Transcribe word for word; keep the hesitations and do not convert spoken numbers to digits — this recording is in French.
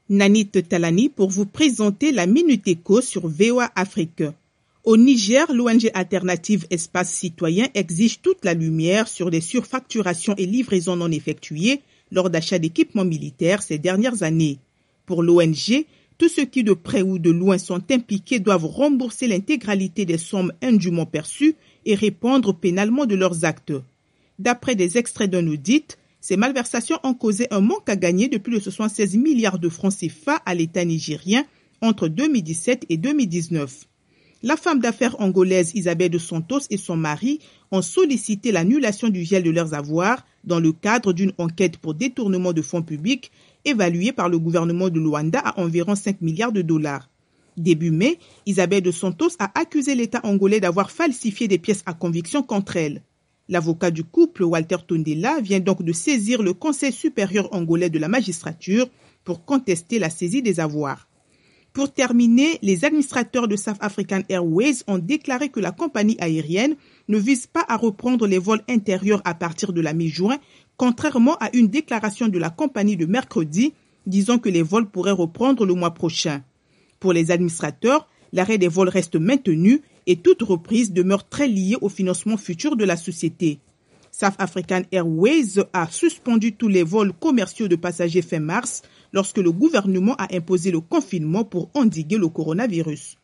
Nanit Talani pour vous présenter la Minute Éco sur V O A Afrique. Au Niger, l'O N G alternative Espace Citoyen exige toute la lumière sur les surfacturations et livraisons non effectuées lors d'achats d'équipements militaires ces dernières années. Pour l'O N G, tous ceux qui de près ou de loin sont impliqués doivent rembourser l'intégralité des sommes indûment perçues et répondre pénalement de leurs actes. D'après des extraits d'un audit, ces malversations ont causé un manque à gagner de plus de soixante-seize milliards de francs C F A à l'État nigérien entre deux mille dix-sept et deux mille dix-neuf. La femme d'affaires angolaise Isabelle dos Santos et son mari ont sollicité l'annulation du gel de leurs avoirs dans le cadre d'une enquête pour détournement de fonds publics évaluée par le gouvernement de Luanda à environ cinq milliards de dollars. Début mai, Isabelle dos Santos a accusé l'État angolais d'avoir falsifié des pièces à conviction contre elle. L'avocat du couple, Walter Tondela, vient donc de saisir le Conseil supérieur angolais de la magistrature pour contester la saisie des avoirs. Pour terminer, les administrateurs de South African Airways ont déclaré que la compagnie aérienne ne vise pas à reprendre les vols intérieurs à partir de la mi-juin, contrairement à une déclaration de la compagnie de mercredi disant que les vols pourraient reprendre le mois prochain. Pour les administrateurs, l'arrêt des vols reste maintenu et toute reprise demeure très liée au financement futur de la société. South African Airways a suspendu tous les vols commerciaux de passagers fin mars lorsque le gouvernement a imposé le confinement pour endiguer le coronavirus.